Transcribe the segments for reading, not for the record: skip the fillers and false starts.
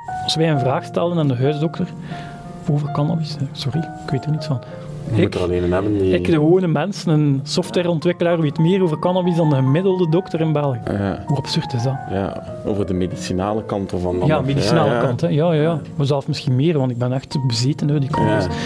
Als wij een vraag stelden aan de huisdokter over cannabis, sorry, ik weet er niets van. Je moet er alleen een hebben die... Ik, de gewone mens, een softwareontwikkelaar, weet meer over cannabis dan de gemiddelde dokter in België. Hoe absurd is dat? Ja, over de medicinale kant ervan. Ja, medicinale kant, hè. Ja. Maar zelfs misschien meer, want ik ben echt bezeten door die cannabis. Ja.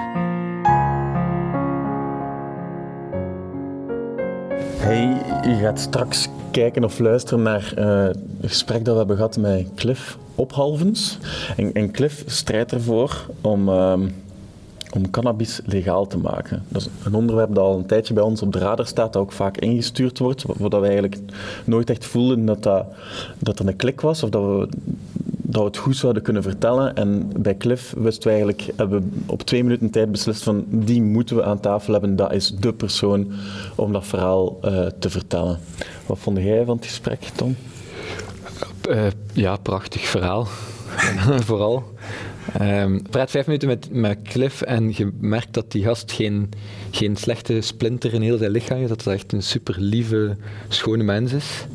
Hey, je gaat straks kijken of luisteren naar het gesprek dat we hebben gehad met Cliff Ophalvens. En Cliff strijdt ervoor om cannabis legaal te maken. Dat is een onderwerp dat al een tijdje bij ons op de radar staat, dat ook vaak ingestuurd wordt, waar we eigenlijk nooit echt voelden dat er een klik was, of dat we het goed zouden kunnen vertellen. En bij Cliff hebben we op 2 minuten tijd beslist van die moeten we aan tafel hebben, dat is de persoon om dat verhaal te vertellen. Wat vond jij van het gesprek, Tom? Ja, prachtig verhaal. Vooral. Praat 5 minuten met Cliff en je merkt dat die gast geen slechte splinter in heel zijn lichaam is, dat het echt een super lieve, schone mens is.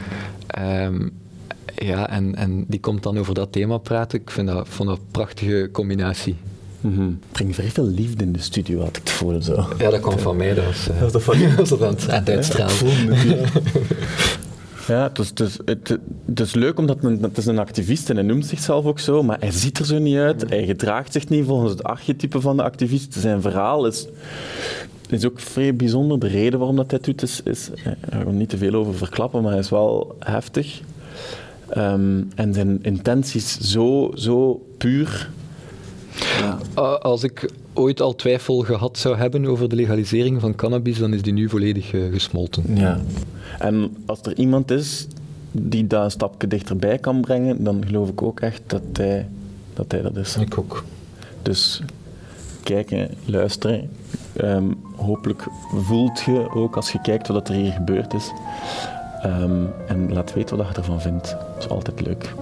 Ja, en die komt dan over dat thema praten. Ik vond dat een prachtige combinatie. Brengt vrij veel liefde in de studio, had ik het gevoel zo. Ja, dat kwam van mij. Dat was aan het uitstralen. Ja, het is leuk omdat het is een activist en hij noemt zichzelf ook zo, maar hij ziet er zo niet uit. Hij gedraagt zich niet volgens het archetype van de activist. Zijn verhaal is ook vrij bijzonder. De reden waarom dat hij het doet is ik ga er niet te veel over verklappen, maar hij is wel heftig. En zijn intenties zo puur. Ja. Als ik ooit al twijfel gehad zou hebben over de legalisering van cannabis, dan is die nu volledig gesmolten. Ja. En als er iemand is die dat een stapje dichterbij kan brengen, dan geloof ik ook echt dat hij dat is. Ik ook. Dus kijken, luisteren. Hopelijk voelt je ook als je kijkt wat er hier gebeurd is. En laat weten wat je ervan vindt. Dat is altijd leuk.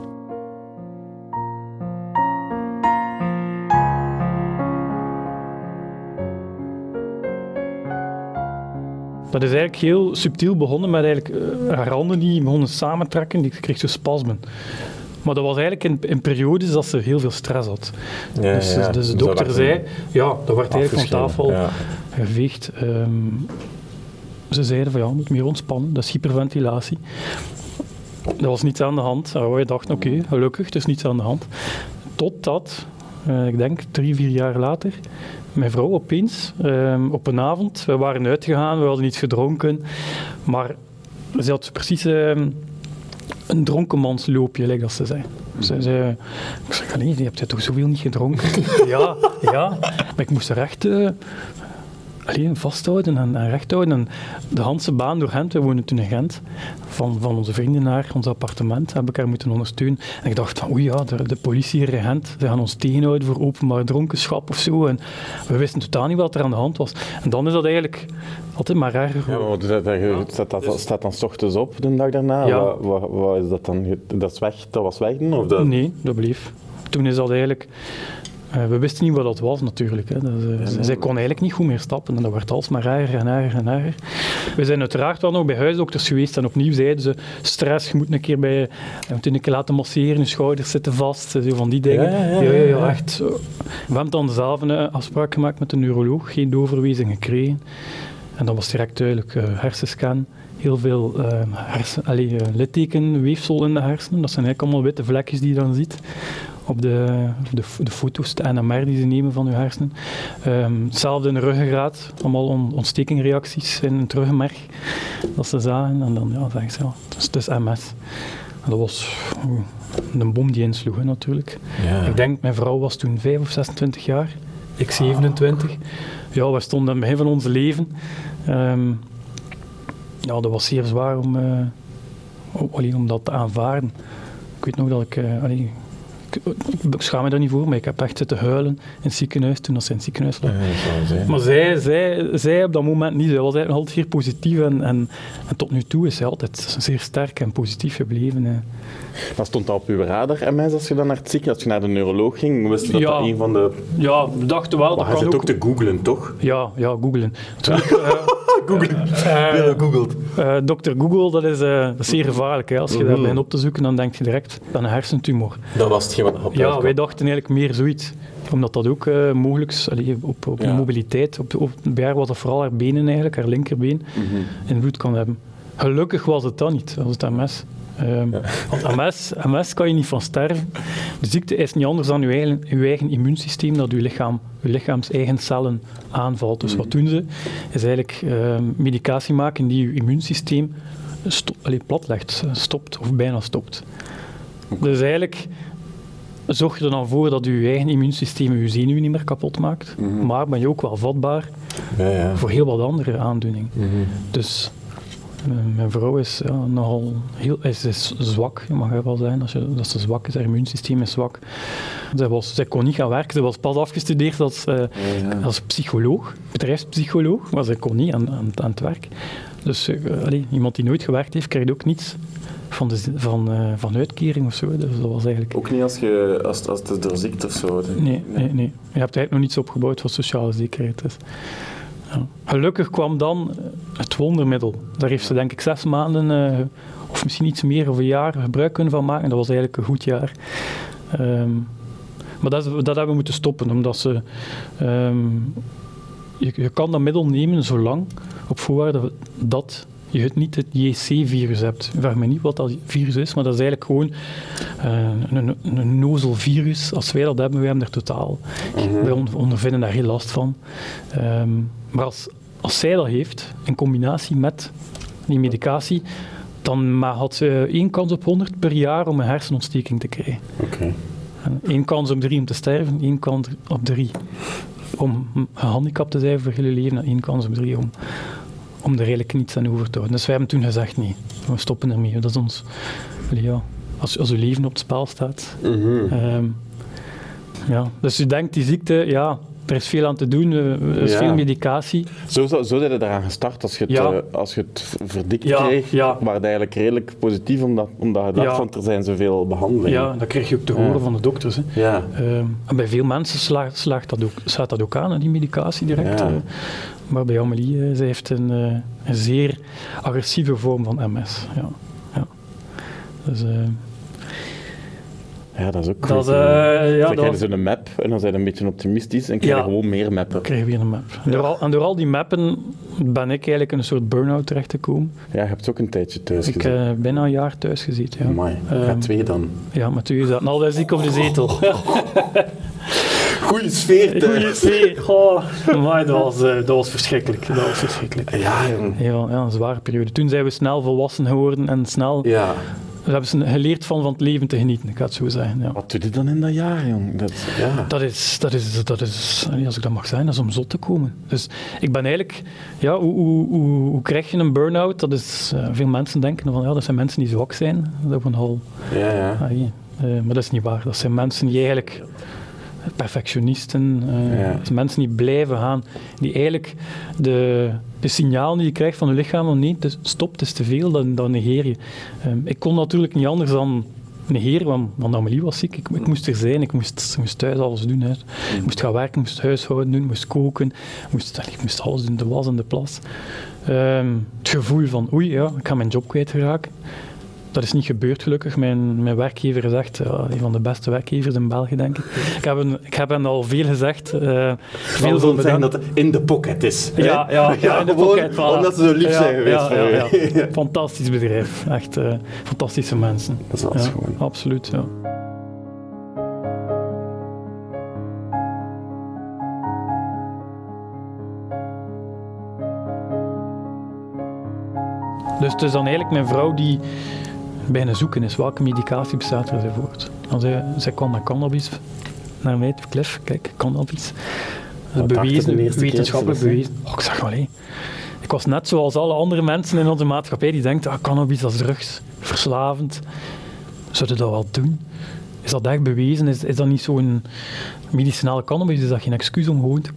Dat is eigenlijk heel subtiel begonnen met eigenlijk haar handen die begonnen samentrekken. Die kreeg zo spasmen. Maar dat was eigenlijk in periodes dat ze heel veel stress had. Ja, dus de dokter zei, dat werd eigenlijk van tafel geveegd. Ze zeiden van je moet meer ontspannen, dat is hyperventilatie. Dat was niets aan de hand. Wij dachten oké, gelukkig, er is niets aan de hand. Totdat, ik denk 3-4 jaar later, mijn vrouw opeens, op een avond, we waren uitgegaan, we hadden iets gedronken, maar ze had precies een dronkenmansloopje, lijkt dat ze zei. Ze zei, ik zeg, nee, je hebt toch zoveel niet gedronken? ja, maar ik moest er echt vasthouden en recht houden. En de Hanse baan door Gent, we woonden toen in Gent, van onze vrienden naar ons appartement, heb ik haar moeten ondersteunen. En ik dacht van, de politie hier in Gent, ze gaan ons tegenhouden voor openbaar dronkenschap of zo. En we wisten totaal niet wat er aan de hand was. En dan is dat eigenlijk altijd maar erger geworden. Ja, maar staat dan 's ochtends op de dag daarna? Ja. Wat is dat dan? Dat was weg dan? Of dat? Nee, dat bleef. Toen is dat eigenlijk... we wisten niet wat dat was natuurlijk. Hè. Zij kon eigenlijk niet goed meer stappen en dat werd alsmaar erger en erger en erger. We zijn uiteraard wel nog bij huisdokters geweest en opnieuw zeiden ze stress, je moet een keer laten masseren, je schouders zitten vast, zo van die dingen. Ja, echt. We hebben dan zelf een afspraak gemaakt met de neuroloog, geen doorverwijzing gekregen. En dan was direct duidelijk hersenscan. Heel veel littekenweefsel in de hersenen. Dat zijn eigenlijk allemaal witte vlekjes die je dan ziet op de foto's, de NMR die ze nemen van uw hersenen. Hetzelfde in de ruggengraat, allemaal ontstekingreacties in het ruggenmerg dat ze zagen. En dan zeggen ze, het is MS. En dat was een bom die insloeg natuurlijk. Ja. Ik denk, mijn vrouw was toen 5 of 26 jaar, ik 27. Ja, we stonden aan het begin van ons leven. Dat was zeer zwaar om dat te aanvaarden. Ik weet nog dat ik schaam me daar niet voor, maar ik heb echt zitten huilen in het ziekenhuis toen ze in het ziekenhuis lag. Maar zij op dat moment niet. Zij was eigenlijk altijd zeer positief en tot nu toe is zij altijd zeer sterk en positief gebleven. Wat stond dat op uw radar, MS, als je dan naar het ziekenhuis, als je naar de neuroloog ging? Wist je dat een van de... Ja, we dachten wel... Maar je zit ook te googlen, toch? Ja, googlen. Googelt. Dr. Google, dat is zeer gevaarlijk. Hè. Als je daar begint op te zoeken, dan denk je direct aan een hersentumor. Dat was hetgeen wat op Ja, wij dachten eigenlijk meer zoiets. Omdat dat ook mogelijk is, op de mobiliteit. Bij haar was dat vooral haar benen eigenlijk, haar linkerbeen, invloed kan hebben. Gelukkig was het dat niet, was het MS. Want MS kan je niet van sterven. De ziekte is niet anders dan je eigen immuunsysteem dat je lichaams eigen cellen aanvalt. Dus wat doen ze? Is eigenlijk medicatie maken die je immuunsysteem platlegt, stopt of bijna stopt. Dus eigenlijk zorg je er dan voor dat je eigen immuunsysteem je zenuwen niet meer kapot maakt, maar ben je ook wel vatbaar voor heel wat andere aandoeningen. Dus mijn vrouw is nogal is zwak, je mag wel zeggen, dat ze zwak is, haar immuunsysteem is zwak. Zij kon niet gaan werken, ze was pas afgestudeerd als psycholoog, bedrijfspsycholoog, maar zij kon niet aan het werk. Dus iemand die nooit gewerkt heeft, krijgt ook niets van uitkering of zo. Dus dat was eigenlijk... Ook niet als het is door ziekte of zo? Nee. Je hebt eigenlijk nog niets opgebouwd voor sociale zekerheid. Dus. Ja. Gelukkig kwam dan het wondermiddel. Daar heeft ze denk ik 6 maanden, of misschien iets meer of een jaar, gebruik kunnen van maken. Dat was eigenlijk een goed jaar. Maar dat hebben we moeten stoppen, omdat ze... Je kan dat middel nemen zolang, op voorwaarde dat je niet het JC-virus hebt. Ik vraag me niet wat dat virus is, maar dat is eigenlijk gewoon een nozelvirus. Als wij dat hebben, wij hebben er totaal. Wij ondervinden daar heel last van. Maar als zij dat heeft, in combinatie met die medicatie, dan had ze 1 kans op 100 per jaar om een hersenontsteking te krijgen. Okay. 1 kans op 3 om te sterven, 1 kans op 3 om gehandicapt te zijn voor je hele leven, en 1 kans op 3 om er eigenlijk niets aan over te houden. Dus wij hebben toen gezegd, nee, we stoppen ermee. Dat is ons... Ja, als je leven op het spel staat. Dus je denkt, die ziekte, ja, er is veel aan te doen, er is veel medicatie. Zo zijn je daaraan gestart als je het verdikt kreeg, maar het eigenlijk redelijk positief, omdat je dacht van er zijn zoveel behandelingen. Ja, dat krijg je ook te horen van de dokters. Hè. Ja. En bij veel mensen slaat dat ook aan, die medicatie direct. Ja. Maar bij Amélie, zij heeft een zeer agressieve vorm van MS. Ja. Dus... Ja, dat is ook goed. Dan krijg je zo'n map en dan zijn je een beetje optimistisch en krijg je gewoon meer mappen. Dan krijg je weer een map. En door al die mappen ben ik eigenlijk in een soort burn-out terechtgekomen. Ja, je hebt ook een tijdje thuis gezeten. Ik heb bijna een jaar thuis gezeten. Ja. Amai, gaat 2 dan. Ja, maar 2 zaten altijd ziek op de zetel. Goeie sfeer thuis. Goeie sfeer. Oh, amai, dat was verschrikkelijk. Ja, een zware periode. Toen zijn we snel volwassen geworden en snel... Ja. We hebben ze geleerd van het leven te genieten, ik ga het zo zeggen. Ja. Wat doe je dan in dat jaar, jong? Dat is, als ik dat mag zeggen, dat is om zot te komen. Dus ik ben eigenlijk, hoe krijg je een burn-out? Dat is, veel mensen denken van, dat zijn mensen die zwak zijn. Dat van al, maar dat is niet waar. Dat zijn mensen die eigenlijk perfectionisten, mensen die blijven gaan, die eigenlijk de signalen die je krijgt van je lichaam, van nee, stop, het is te veel, dan negeer je. Ik kon natuurlijk niet anders dan negeren, want Amélie was ziek. Ik moest er zijn, ik moest thuis alles doen. Hè. Ik moest gaan werken, ik moest huishouden doen, ik moest koken, ik moest alles doen, de was en de plas. Het gevoel van, ik ga mijn job kwijtraken. Dat is niet gebeurd, gelukkig. Mijn werkgever is echt een van de beste werkgevers in België, denk ik. Ik heb hen al veel gezegd. Veel van zeggen dat het in de pocket is. Ja, in de pocket. Voilà. Omdat ze zo lief zijn geweest. Ja. Fantastisch bedrijf. Echt fantastische mensen. Dat is wel schoon. Absoluut, ja. Dus het is dan eigenlijk mijn vrouw die bijna zoeken is, welke medicatie bestaat er enzovoort. Zij kwam met cannabis naar mij, Cliff, kijk, cannabis. Bewezen, wetenschappelijk bewezen. Ik zeg wel, ik was net zoals alle andere mensen in onze maatschappij die denken, cannabis dat is drugs, verslavend. Zouden dat wel doen? Is dat echt bewezen? Is dat niet zo'n medicinale cannabis? Is dat geen excuus om gewoon te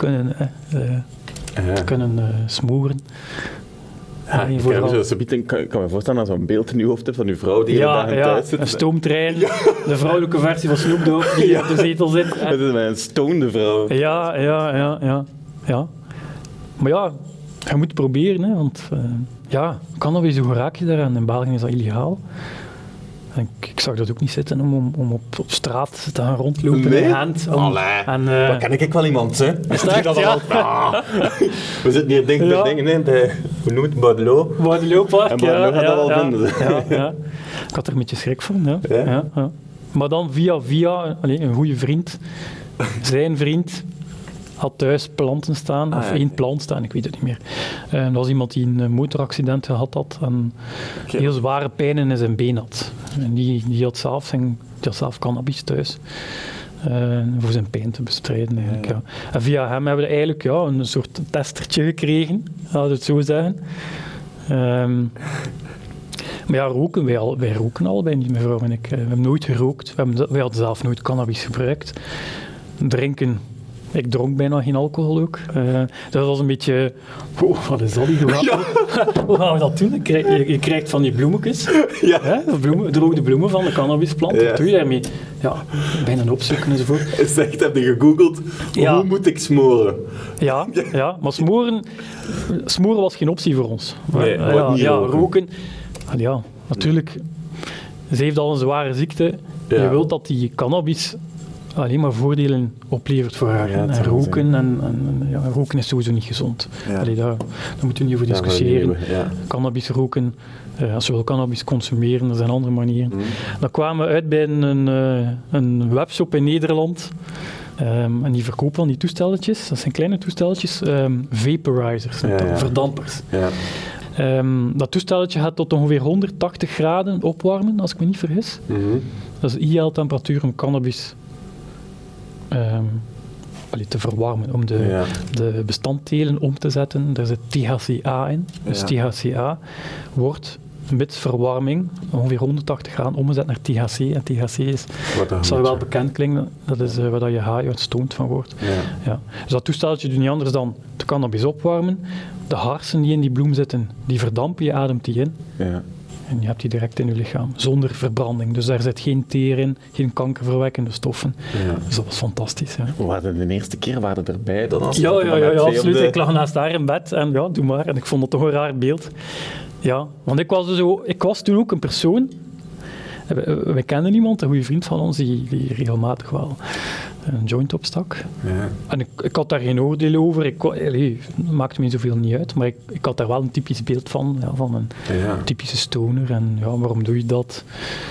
kunnen smoren? Ik kan me voorstellen dat zo'n beeld in uw hoofd hebt van uw vrouw die hele dagen thuis zit. Een stoomtrein, de vrouwelijke versie van Snoop Dogg die op de zetel zit. Dat is een stonende vrouw. Ja. Maar ja, Je moet proberen, hè, want cannabis, hoe raak je daaraan? In België is dat illegaal. En ik zag dat ook niet zitten om op straat te gaan rondlopen in hand. Dat ken ik wel iemand, hè. Is dat echt, ja? We zitten hier dicht bij dingen, hè. Bij, hoe noemt het? Bordeaux-park, en Bordeaux gaat dat wel vinden. Ja. Ik had er een beetje schrik van, ja. Maar dan via een goede vriend, zijn vriend, had thuis planten staan, of één plant staan, ik weet het niet meer. Dat was iemand die een motoraccident gehad had en heel zware pijnen in zijn been had. En die had zelf cannabis thuis. Voor zijn pijn te bestrijden eigenlijk. Ja. En via hem hebben we eigenlijk een soort testertje gekregen, laten we het zo zeggen. Maar ja, roken, wij roken allebei niet, mevrouw en ik. We hebben nooit gerookt, wij hadden zelf nooit cannabis gebruikt. Drinken, ik dronk bijna geen alcohol ook. Dat was een beetje... wat is dat hier? Hoe gaan we dat doen? Je krijgt van die bloemetjes, droogde bloemen van de cannabisplant. Wat doe je daarmee? Ja, bijna opzoeken enzovoort. Is echt, heb je gegoogeld, hoe moet ik smoren? Ja, maar smoren was geen optie voor ons. Nee, roken. Ja, natuurlijk. Ze heeft al een zware ziekte. Je wilt dat die cannabis alleen maar voordelen oplevert voor haar. En roken is sowieso niet gezond. Daar moeten we niet over discussiëren. Cannabis roken, als je wil cannabis consumeren, er zijn andere manieren. Dan kwamen we uit bij een webshop in Nederland. En die verkopen van die toestelletjes, dat zijn kleine toestelletjes, vaporizers, verdampers. Dat toestelletje gaat tot ongeveer 180 graden opwarmen, als ik me niet vergis. Dat is de ideale temperatuur om cannabis te verwarmen, om de bestanddelen om te zetten. Daar zit THCA in. Dus THCA wordt met verwarming ongeveer 180 graden omgezet naar THC. En THC is, dat zal je wel bekend klinken, dat is waar je haai ontstoomd van wordt. Ja. Dus dat toestelletje doet niet anders dan de cannabis opwarmen. De harsen die in die bloem zitten, die verdampen, je ademt die in. Ja. En je hebt die direct in je lichaam, zonder verbranding. Dus daar zit geen teer in, geen kankerverwekkende stoffen. Dus dat was fantastisch. Ja. We waren de eerste keer erbij. Ja, absoluut. Ik lag naast haar in bed en doe maar. En ik vond dat toch een raar beeld. Ja, want ik was toen ook een persoon. We kenden iemand, een goede vriend van ons, die regelmatig wel een joint opstak. Ja. En ik had daar geen oordeel over. Het maakte me zoveel niet uit, maar ik had daar wel een typisch beeld van een typische stoner. En waarom doe je dat?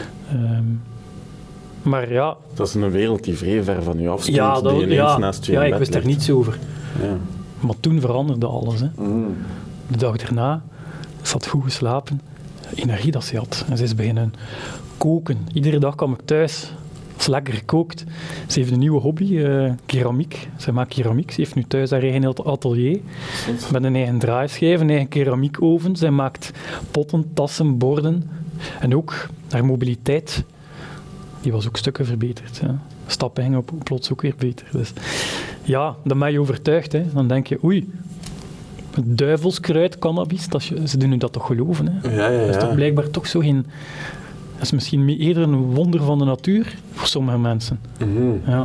Maar ja... Dat is een wereld die vrij ver van u afstond, die ineens naast je in bed ik wist ligt. daar niets over. Ja. Maar toen veranderde alles. Hè. De dag daarna, ze had goed geslapen, energie dat ze had. En ze is beginnen koken. Iedere dag kwam ik thuis, was lekker gekookt. Ze heeft een nieuwe hobby, keramiek. Ze maakt keramiek. Ze heeft nu thuis haar eigen atelier. Met een eigen draaischijf, een eigen keramiekoven. Zij maakt potten, tassen, borden. En ook haar mobiliteit, die was ook stukken verbeterd. Ja. Stappen gingen plots ook weer beter. Dus ja, dan ben je overtuigd. Hè. Dan denk je, oei, duivelskruid, cannabis, ze doen nu dat toch geloven. Hè. Dat is toch blijkbaar toch zo geen... Dat is misschien eerder een wonder van de natuur voor sommige mensen. Ja.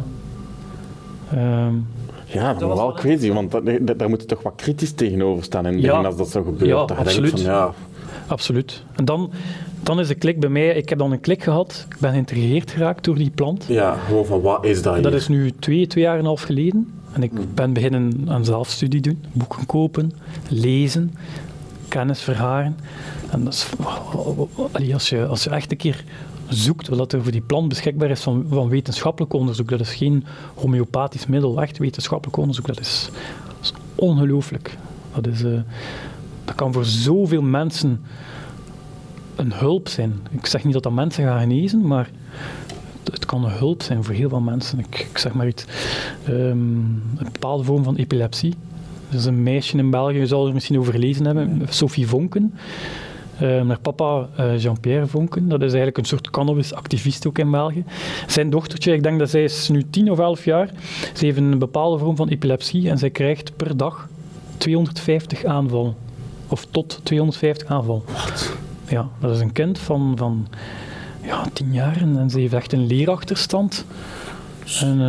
Ja, dat wel crazy, want daar moet je toch wat kritisch tegenover staan in het begin als dat zo gebeurt. Ja, absoluut. Absoluut. En dan is de klik bij mij, ik heb dan een klik gehad, ik ben geïntrigeerd geraakt door die plant. Ja, gewoon van wat is dat hier? Dat is nu 2 jaar en een half geleden. En ik ben beginnen aan zelfstudie doen, boeken kopen, lezen, kennis vergaren. En dat is, als je echt een keer zoekt wat er voor die plant beschikbaar is van wetenschappelijk onderzoek, dat is geen homeopathisch middel, echt wetenschappelijk onderzoek, dat is ongelooflijk. Dat kan voor zoveel mensen een hulp zijn. Ik zeg niet dat mensen gaan genezen, maar het kan een hulp zijn voor heel veel mensen. Ik zeg maar iets. Een bepaalde vorm van epilepsie. Er is een meisje in België, je zal er misschien over gelezen hebben, Sophie Vonken. Haar papa Jean-Pierre Vonken, dat is eigenlijk een soort cannabisactivist ook in België. Zijn dochtertje, ik denk dat zij is nu 10 of 11 jaar, ze heeft een bepaalde vorm van epilepsie en zij krijgt per dag 250 aanvallen. Of tot 250 aanvallen. Wat? Ja, dat is een kind van 10 jaar en ze heeft echt een leerachterstand.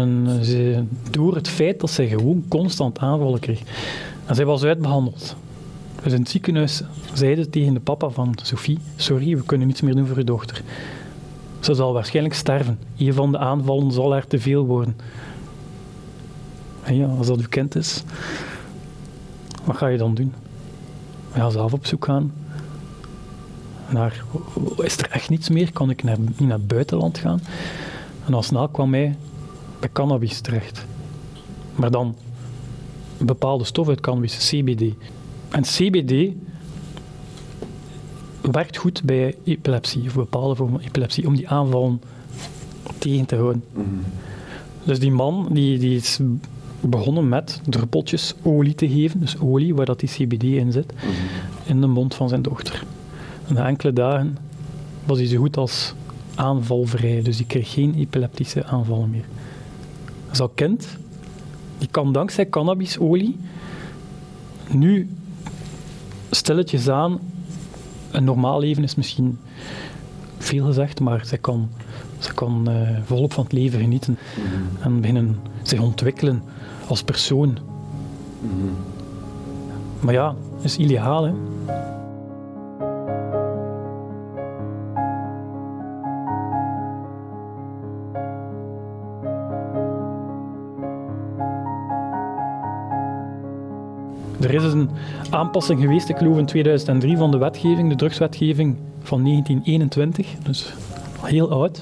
Door het feit dat zij gewoon constant aanvallen kreeg. En zij was uitbehandeld. Dus in het ziekenhuis zeiden tegen de papa van Sophie, sorry, we kunnen niets meer doen voor uw dochter. Ze zal waarschijnlijk sterven. Een van de aanvallen zal er te veel worden. En ja, als dat uw kind is, wat ga je dan doen? Ja, zelf op zoek gaan naar, is er echt niets meer? Kan ik niet naar het buitenland gaan? En al snel kwam hij bij cannabis terecht. Maar dan een bepaalde stof uit cannabis, CBD. En CBD werkt goed bij epilepsie, of bepaalde vormen van epilepsie, om die aanvallen tegen te houden. Mm-hmm. Dus die man die is begonnen met druppeltjes olie te geven, dus olie waar dat die CBD in zit, in de mond van zijn dochter. En na enkele dagen was hij zo goed als aanvalvrij, dus die kreeg geen epileptische aanvallen meer. Dus dat kind, die kan dankzij cannabisolie nu stilletjes aan, een normaal leven is misschien veel gezegd, maar zij kan volop van het leven genieten en beginnen zich ontwikkelen als persoon. Maar ja, het is illegaal, hè. Er is een aanpassing geweest, ik geloof in 2003, van de wetgeving, de drugswetgeving van 1921, dus heel oud.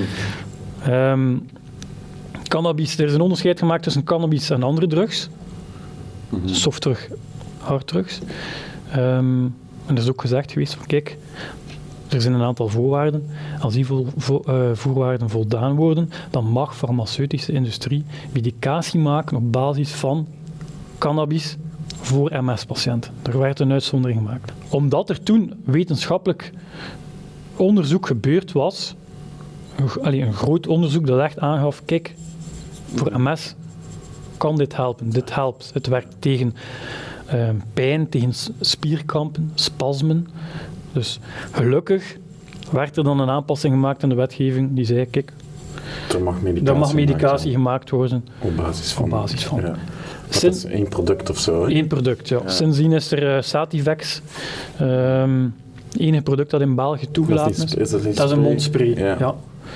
Cannabis, er is een onderscheid gemaakt tussen cannabis en andere drugs. Softdrug, harddrugs. En er is ook gezegd geweest van kijk, er zijn een aantal voorwaarden. Als die voorwaarden voldaan worden, dan mag de farmaceutische industrie medicatie maken op basis van cannabis voor MS-patiënten. Er werd een uitzondering gemaakt. Omdat er toen wetenschappelijk onderzoek gebeurd was, een groot onderzoek dat echt aangaf, kijk, voor MS kan dit helpen. Dit helpt. Het werkt tegen pijn, tegen spierkrampen, spasmen. Dus gelukkig werd er dan een aanpassing gemaakt in de wetgeving die zei, kijk, er mag medicatie gemaakt worden. Op basis van. Ja. Dat is één product of zo, hè? Eén product, ja. Sindsdien is er Sativex. Het enige product dat in België toegelaten is. Dat is een mondspray. Ja.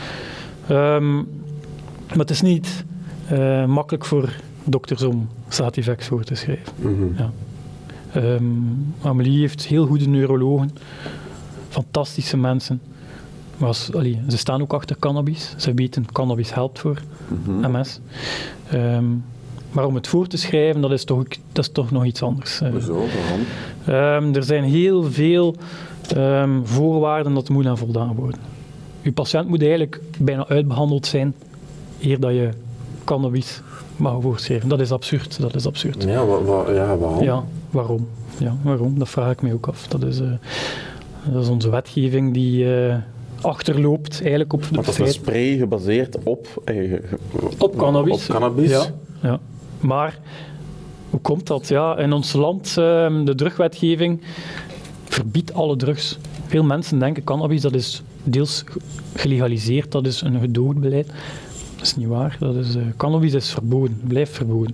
Maar het is niet makkelijk voor dokters om Sativex voor te schrijven. Ja. Amélie heeft heel goede neurologen, fantastische mensen. Maar ze staan ook achter cannabis. Ze weten cannabis helpt voor MS. Maar om het voor te schrijven, dat is toch nog iets anders. Hoezo? Waarom? Er zijn heel veel voorwaarden dat moet aan voldaan worden. Uw patiënt moet eigenlijk bijna uitbehandeld zijn eer dat je cannabis mag voorschrijven. Dat is absurd. Ja, waarom? Ja, waarom? Ja, waarom? Dat vraag ik mij ook af. Dat is onze wetgeving die achterloopt eigenlijk op de feit. Dat is een spray gebaseerd op cannabis. Op cannabis? Ja. Maar hoe komt dat? Ja, in ons land, de drugwetgeving verbiedt alle drugs. Veel mensen denken cannabis, dat is deels gelegaliseerd, dat is een gedoogd beleid. Dat is niet waar. Cannabis is verboden, blijft verboden.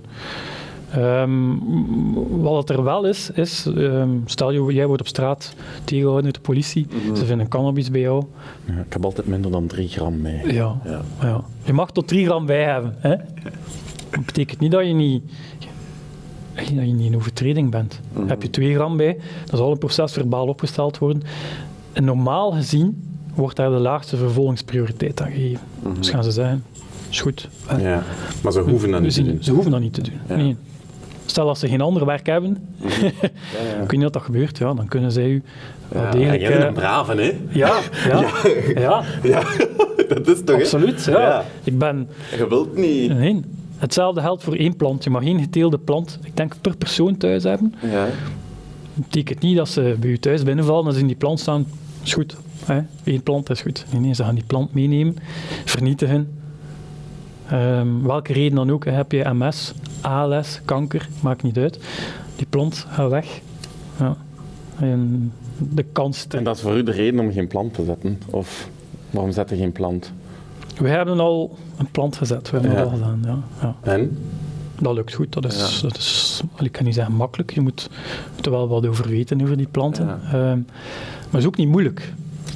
Wat er wel is stel jij wordt op straat tegengehouden door de politie, ze vinden cannabis bij jou. Ja, ik heb altijd minder dan 3 gram mee. Ja. Je mag tot 3 gram bij hebben. Hè? Dat betekent niet dat je niet in overtreding bent. Heb je 2 gram bij, dan zal een proces verbaal opgesteld worden. En normaal gezien wordt daar de laagste vervolgingsprioriteit aan gegeven. Dus gaan ze zeggen, is goed. Ja, maar ze hoeven dat niet te doen. Ze hoeven dat niet te doen. Ja. Nee. Stel als ze geen ander werk hebben, ik weet niet wat dat gebeurt, ja, dan kunnen zij u degelijk... jij bent een brave, hè? Ja. Dat is toch, absoluut, ja. Ik ben... Je wilt niet... Nee. Hetzelfde geldt voor 1 plant. Je mag geen geteelde plant, ik denk, per persoon thuis hebben. Ja. Dat betekent niet dat ze bij u thuis binnenvallen en ze in die plant staan, is goed. 1 plant is goed. Nee, ze gaan die plant meenemen, vernietigen. Welke reden dan ook, heb je MS, ALS, kanker, maakt niet uit. Die plant gaat weg. Ja. En de kans... En dat is voor u de reden om geen plant te zetten? Of waarom zet je geen plant? We hebben al een plant gezet, we hebben dat al gedaan. Ja. En? Dat lukt goed. Dat is, ik kan niet zeggen makkelijk. Je moet er wel wat over weten, over die planten. Maar het is ook niet moeilijk.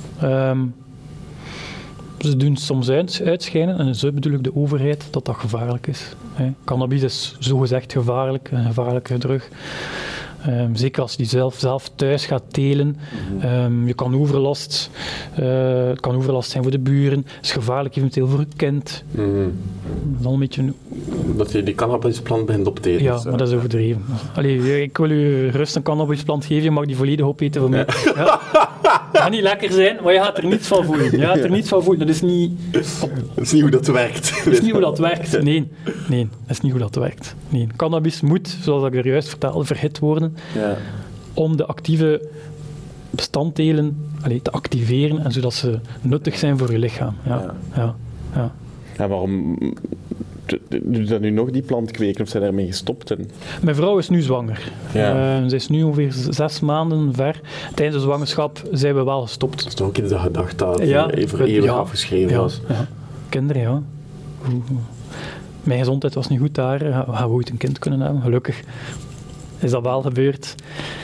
Ze doen soms uitschijnen, en zo bedoel ik de overheid, dat gevaarlijk is. Cannabis is zogezegd gevaarlijk, een gevaarlijke drug. Zeker als je die zelf thuis gaat telen. Je kan overlast. Het kan overlast zijn voor de buren. Het is gevaarlijk eventueel voor een kind. Dan een beetje... Dat je die cannabisplant begint op te eten. Ja, maar dat is overdreven. Allee, ik wil u rust een cannabisplant geven, je mag die volledig opeten voor mij. Ja. Het gaat niet lekker zijn, maar je gaat er niets van voelen. Dat is niet... Dat is niet hoe dat werkt. Dat is niet hoe dat werkt. Nee, dat is niet hoe dat werkt. Nee. Cannabis moet, zoals ik er juist vertelde, verhit worden om de actieve bestanddelen te activeren en zodat ze nuttig zijn voor je lichaam. Ja, waarom doe je dat nu nog, die plant kweken, of zijn daarmee gestopt? Mijn vrouw is nu zwanger. Ze is nu ongeveer 6 maanden ver. Tijdens de zwangerschap zijn we wel gestopt. Dat is toch ook iets dat gedacht dat even afgeschreven was? Ja. Kinderen, ja. Mijn gezondheid was niet goed daar. Gaan we ooit een kind kunnen hebben? Gelukkig is dat wel gebeurd.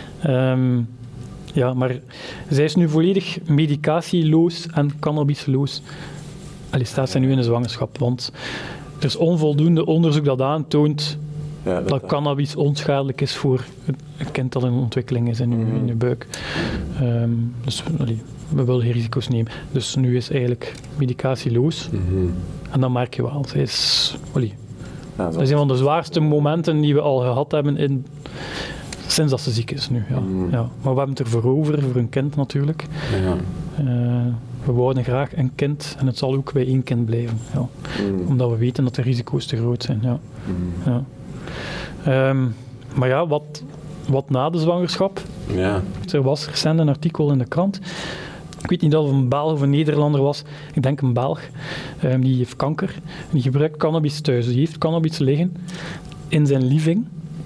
Maar zij is nu volledig medicatieloos en cannabisloos. Staat zij nu in de zwangerschap, want er is onvoldoende onderzoek dat aantoont dat cannabis onschadelijk is voor een kind dat in ontwikkeling is in je buik. Dus we willen geen risico's nemen. Dus nu is eigenlijk medicatieloos. En dat merk je wel. Zij is... dat is een van de zwaarste momenten die we al gehad hebben sinds dat ze ziek is nu. Maar we hebben het ervoor over, voor een kind natuurlijk. We wouden graag een kind en het zal ook bij 1 kind blijven. Omdat we weten dat de risico's te groot zijn. Maar wat na de zwangerschap? Er was recent een artikel in de krant. Ik weet niet of het een Belg of een Nederlander was. Ik denk een Belg. Die heeft kanker. Die gebruikt cannabis thuis. Die heeft cannabis liggen in zijn living.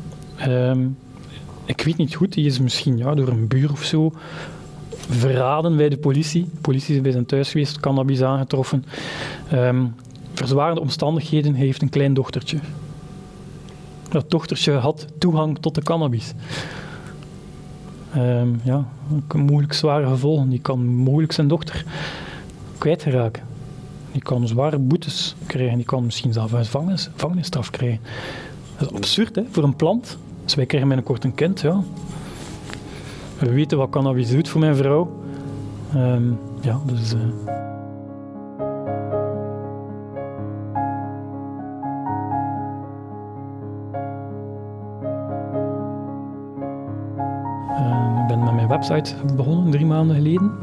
Ik weet niet goed. Die is misschien door een buur of zo verraden bij de politie. De politie is bij zijn thuis geweest, cannabis aangetroffen. Verzwarende omstandigheden. Hij heeft een klein dochtertje. Dat dochtertje had toegang tot de cannabis. Moeilijk zware gevolgen. Die kan moeilijk zijn dochter kwijtgeraken. Die kan zware boetes krijgen. Die kan misschien zelfs een gevangenisstraf krijgen. Dat is absurd, hè, voor een plant. Dus wij krijgen binnenkort een kind, We weten wat cannabis doet voor mijn vrouw. Dus... Ik ben met mijn website begonnen 3 maanden geleden.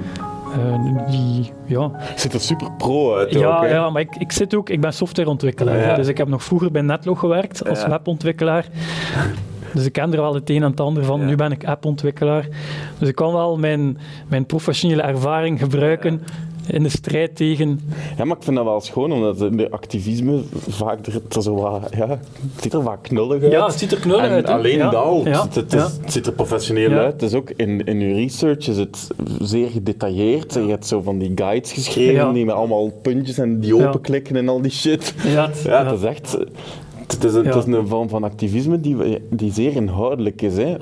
Ziet er super pro uit. Maar ik ben softwareontwikkelaar. Dus ik heb nog vroeger bij Netlog gewerkt als webontwikkelaar. Dus ik ken er wel het een en het ander van. Nu ben ik appontwikkelaar. Dus ik kan wel mijn professionele ervaring gebruiken in de strijd tegen... Ja, maar ik vind dat wel schoon, omdat de activisme vaak er zo wat... het ziet er wat knullig uit. Ja, het ziet er knullig uit. En alleen dat, het ziet er professioneel uit. Dus ook in je research is het zeer gedetailleerd. Je hebt zo van die guides geschreven, die met allemaal puntjes en die openklikken en al die shit. Het is echt... Het is een vorm van activisme die zeer inhoudelijk is. Hè?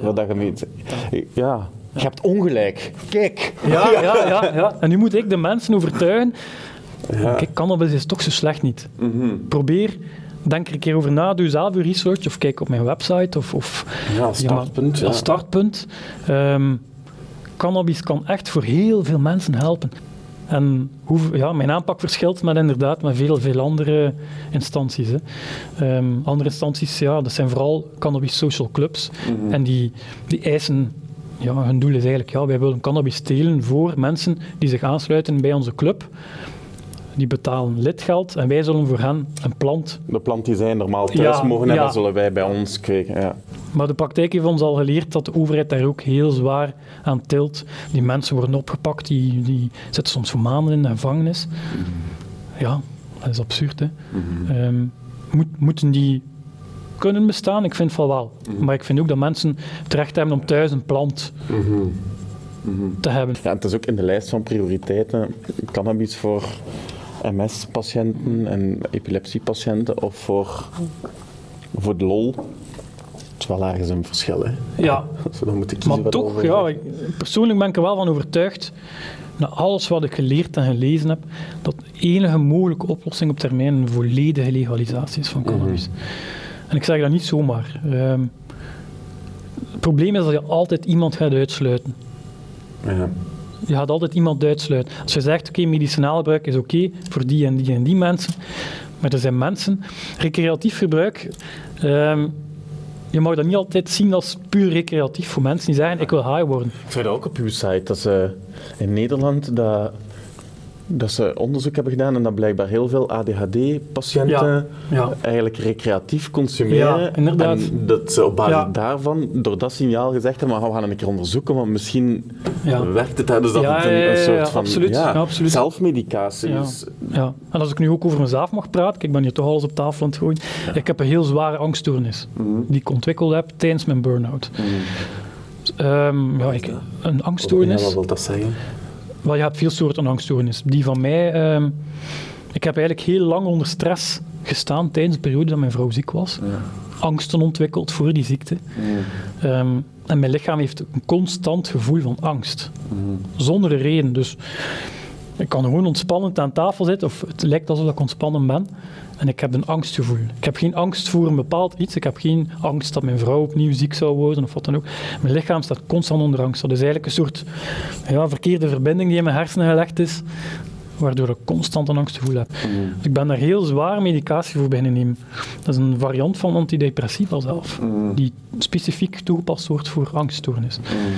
Je hebt ongelijk. Kijk. Ja. En nu moet ik de mensen overtuigen. Kijk, cannabis is toch zo slecht niet. Probeer, denk er een keer over na, doe zelf je research of kijk op mijn website. Startpunt. Als startpunt. Cannabis kan echt voor heel veel mensen helpen. En mijn aanpak verschilt met veel andere instanties. Hè. Andere instanties, dat zijn vooral cannabis social clubs. En die eisen, hun doel is eigenlijk, wij willen cannabis telen voor mensen die zich aansluiten bij onze club. Die betalen lidgeld en wij zullen voor hen een plant... De plant die zij normaal thuis mogen hebben, zullen wij bij ons kweken. Ja. Maar de praktijk heeft ons al geleerd dat de overheid daar ook heel zwaar aan tilt. Die mensen worden opgepakt, die zitten soms voor maanden in de gevangenis. Ja, dat is absurd. Hè. Moeten die kunnen bestaan? Ik vind van wel. Maar ik vind ook dat mensen het recht hebben om thuis een plant te hebben. Ja, het is ook in de lijst van prioriteiten cannabis voor MS-patiënten en epilepsiepatiënten of voor voor de lol, het is wel ergens een verschil. Hè? Ja, Zo, dan moet ik kiezen maar toch, ja, persoonlijk ben ik er wel van overtuigd, na alles wat ik geleerd en gelezen heb, dat de enige mogelijke oplossing op termijn een volledige legalisatie is van cannabis. En ik zeg dat niet zomaar. Het probleem is dat je altijd iemand gaat uitsluiten. Ja. Je gaat altijd iemand uitsluiten. Als je zegt, oké, medicinaal gebruik is oké voor die en die en die mensen, maar er zijn mensen, recreatief gebruik, je mag dat niet altijd zien als puur recreatief voor mensen die zeggen, ik wil high worden. Ik zag dat ook op uw site, dat ze in Nederland dat ze onderzoek hebben gedaan en dat blijkbaar heel veel ADHD-patiënten eigenlijk recreatief consumeren. Ja, inderdaad. En dat ze op basis daarvan, door dat signaal gezegd hebben, maar we gaan een keer onderzoeken, want misschien werkt het. Dus dat het een soort van absoluut. zelfmedicatie is. Ja. En als ik nu ook over mezelf mag praten, ik ben hier toch alles op tafel aan het gooien, ik heb een heel zware angststoornis die ik ontwikkeld heb tijdens mijn burn-out. Een angststoornis... Wat wil dat zeggen? Wel, je hebt veel soorten angststoornis. Die van mij... ik heb eigenlijk heel lang onder stress gestaan tijdens de periode dat mijn vrouw ziek was. Ja. Angsten ontwikkeld voor die ziekte. En mijn lichaam heeft een constant gevoel van angst. Zonder een reden. Dus ik kan gewoon ontspannend aan tafel zitten, of het lijkt alsof ik ontspannen ben. En ik heb een angstgevoel. Ik heb geen angst voor een bepaald iets. Ik heb geen angst dat mijn vrouw opnieuw ziek zou worden of wat dan ook. Mijn lichaam staat constant onder angst. Dat is eigenlijk een soort verkeerde verbinding die in mijn hersenen gelegd is, waardoor ik constant een angstgevoel heb. Dus ik ben daar heel zwaar medicatie voor beginnen nemen. Dat is een variant van antidepressiva zelf, die specifiek toegepast wordt voor angststoornis.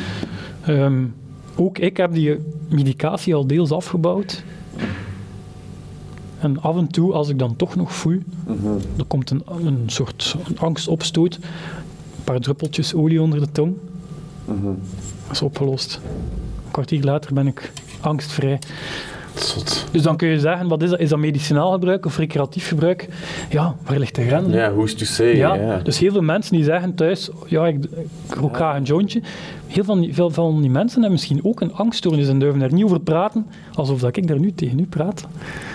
Ook ik heb die medicatie al deels afgebouwd. En af en toe, als ik dan toch nog voel, er komt een soort angstopstoot, een paar druppeltjes olie onder de tong. Dat is opgelost. Een kwartier later ben ik angstvrij. Zot. Dus dan kun je zeggen, wat is dat? Is dat medicinaal gebruik of recreatief gebruik? Ja, waar ligt de grens? Ja, who's to say? Dus heel veel mensen die zeggen thuis, ik rook graag een jointje. Veel van die mensen hebben misschien ook een angststoornis en durven daar niet over praten, alsof dat ik daar nu tegen u praat.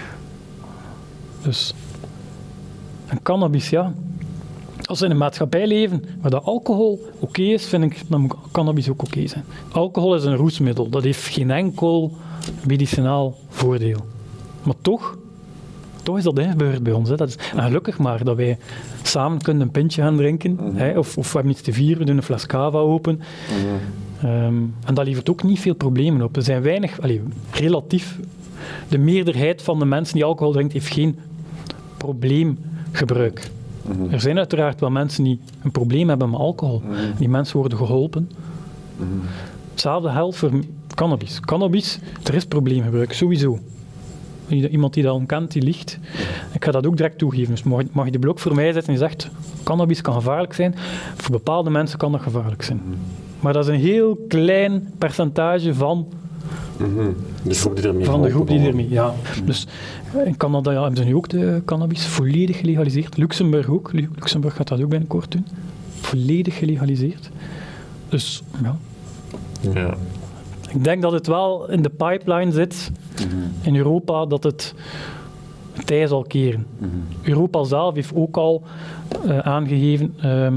Dus, en cannabis, als we in een maatschappij leven waar dat alcohol oké is, vind ik, dan moet cannabis ook oké zijn. Alcohol is een roesmiddel, dat heeft geen enkel medicinaal voordeel. Maar toch is dat gebeurd bij ons. Hè. Dat is, en gelukkig maar dat wij samen kunnen een pintje gaan drinken, of we hebben iets te vieren, we doen een fles cava open. En dat levert ook niet veel problemen op. Er zijn weinig, relatief, de meerderheid van de mensen die alcohol drinkt, heeft geen probleemgebruik. Er zijn uiteraard wel mensen die een probleem hebben met alcohol. Die mensen worden geholpen. Hetzelfde geldt voor cannabis. Cannabis, er is probleemgebruik, sowieso. Iemand die dat ontkent, die liegt. Ik ga dat ook direct toegeven. Dus mag je de blok voor mij zetten en je zegt, cannabis kan gevaarlijk zijn. Voor bepaalde mensen kan dat gevaarlijk zijn. Maar dat is een heel klein percentage van de groep die ermee ja. Dus in Canada hebben ze nu ook de cannabis volledig gelegaliseerd. Luxemburg ook. Luxemburg gaat dat ook binnenkort doen. Volledig gelegaliseerd. Dus ja. Ik denk dat het wel in de pipeline zit in Europa, dat het tij zal keren. Europa zelf heeft ook al aangegeven,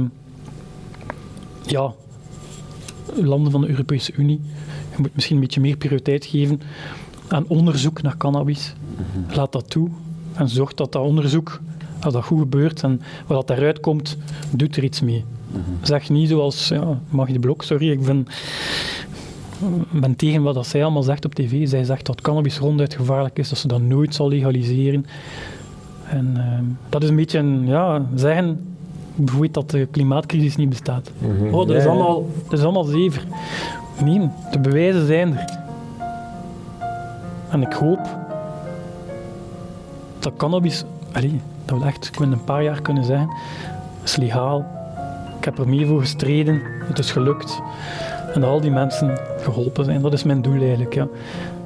landen van de Europese Unie, je moet misschien een beetje meer prioriteit geven aan onderzoek naar cannabis. Laat dat toe en zorg dat dat onderzoek, als dat goed gebeurt en wat daaruit komt, doet er iets mee. Zeg niet zoals, mag je de blok, sorry, ik ben tegen wat zij allemaal zegt op tv. Zij zegt dat cannabis ronduit gevaarlijk is, dat ze dat nooit zal legaliseren. En dat is een beetje zeggen bijvoorbeeld dat de klimaatcrisis niet bestaat. Dat is allemaal zever. Nee, de bewijzen zijn er. En ik hoop dat cannabis, dat we echt binnen een paar jaar kunnen zeggen, is legaal. Ik heb er mee voor gestreden, het is gelukt. En dat al die mensen geholpen zijn, dat is mijn doel eigenlijk. Ja.